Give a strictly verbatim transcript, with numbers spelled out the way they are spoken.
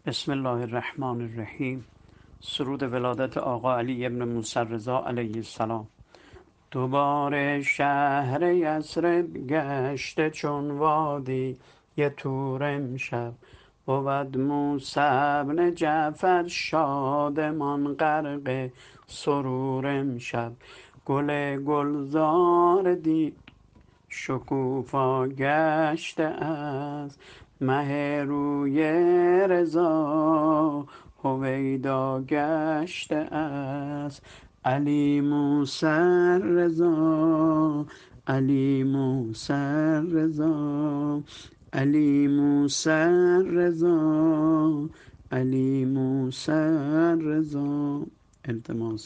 بسم الله الرحمن الرحیم. سرود ولادت آقا علی ابن موسی رضا علیه السلام. دوباره شهر یثرب گشته چون وادی یه تور امشب، بود موسی بن جعفر شادمان غرق سرور امشب. گل گلزار دید شکوفا گشته است، مه روی رضا هویدا گشته است. علی موسی رضا، علی موسی رضا، علی موسی رضا، علی موسی رضا. التماس